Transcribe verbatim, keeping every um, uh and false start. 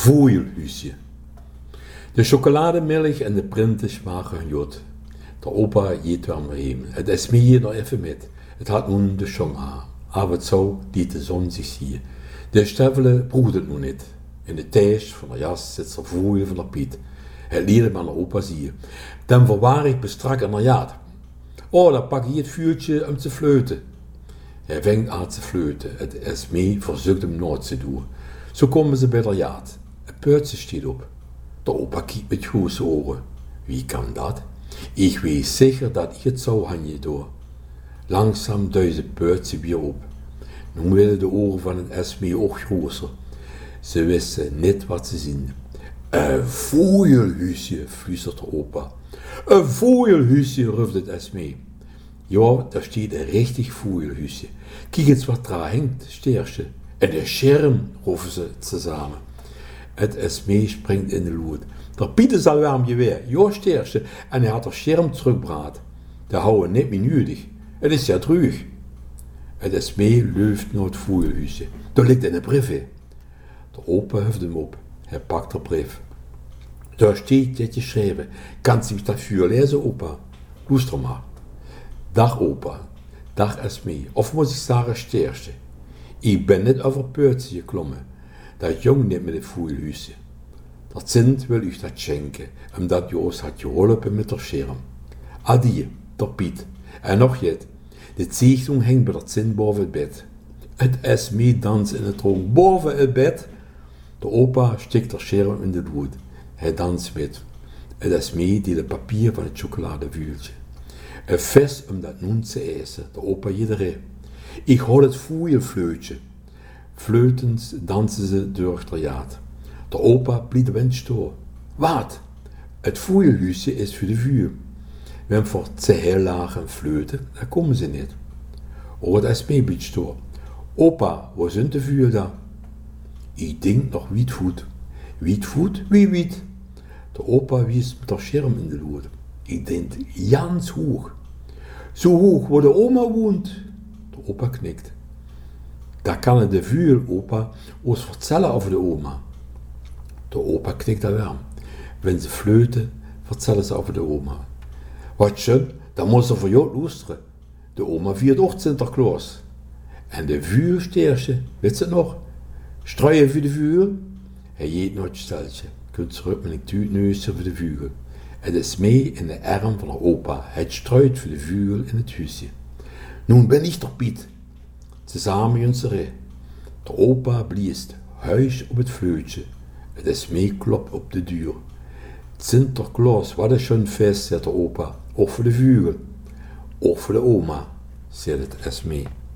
vogelhuisje. De chocolademelk en de printen waren genjot. De opa jeet weer heen. Het is mij er even met. Het had nun de schong aan. Aber het zou die de zon zich zien. De stevelen broedt het nu niet. In de thijs van de jas zit er vogel van de piet. Het liet hem aan de opa zien. Dan verwaar ik bestrak en jaat. Oh, dan pak je het vuurtje om te fleuten. Hij wenkt aan te fleuten. Het is mee verzoekt hem nooit te doen. Zo komen ze bij de jaat. Het peurtje stiet op. De opa kijkt met grote ogen. Wie kan dat? Ik weet zeker dat ik het zou hangen door. Langzaam duikt het peurtje weer op. Nu werden de ogen van het Esmee ook groter. Ze wisten niet wat ze zien. Een vogelhuisje, fluistert de opa. Een vogelhuisje, ruft het Esmee. Ja, daar staat een richtig vogelhuisje. Kijk eens wat daar hangt, steertje. En de scherm, roepen ze samen. Het Esmee springt in de lood. Der Piet is al warm geweer, ja steertje, en hij had de scherm terugbraad. Dat houden niet meer nodig. Het is ja terug. Het Esmee leuft naar het vogelhuisje. Daar ligt een brief in. De opa heft hem op. Hij pakt de brief. Daar staat dit geschreven. Kan ze dat vuur lezen, opa? Luister maar. Dag opa. Dag Esmee. Of moet ik zeggen steertje? Ik ben net over het peurtje geklommen. Dat jong niet met het vogelhuisje. Dat Sint wil u dat schenken, omdat Joost had geholpen met de scherm. Adie, der Piet. En nog jet. De zeegdoen hangt bij dat Sint boven het bed. Het Esmee dans in het tronk boven het bed. De opa stikt de scherm in de lood. Hij danst met. Het Esmee die het papier van het chocoladevuurtje. Een vis om dat nun te eten. De opa iedereen. Ik hoor het vogelfleutje. Fleutend dansen ze door de jaat. De opa bliet de wind staan. Wat? Het vogelhuisje is voor de vuur. We hebben voor te heel laag en fleuten, dan komen ze niet. O, het Esmee bliet staan. Opa, waar zijn de vuur dan? Ik denk nog wietvoet. Wietvoet? Wie wiet? De opa wies met haar scherm in de lood. Ik denk jans hoog. Zo hoog waar de oma woont. De opa knikt. Dat kan het de vuur, opa, ons vertellen over de oma. De opa knikt daar wel. Wenn ze fleuten, vertellen ze over de oma. Wat je, dan moet ze voor jou luisteren. De oma viert ook Sinterklaas. En de vuursteertje, weet ze het nog? Strooien voor de vuur? Hij jeet nooit het steltje. Kunt terug met een tuutneusje voor de vuur. Het is mee in de arm van de opa. Het struit voor de vuur in het huisje. Nu ben ik er Piet. Samen gaan ze re. De opa bliest, huis op het fleutje. Het Esmee klopt op de deur. Sinterklaas, wat is schon feest, zegt de opa. Ook voor de vuur. Ook voor de oma, zegt het Esmee.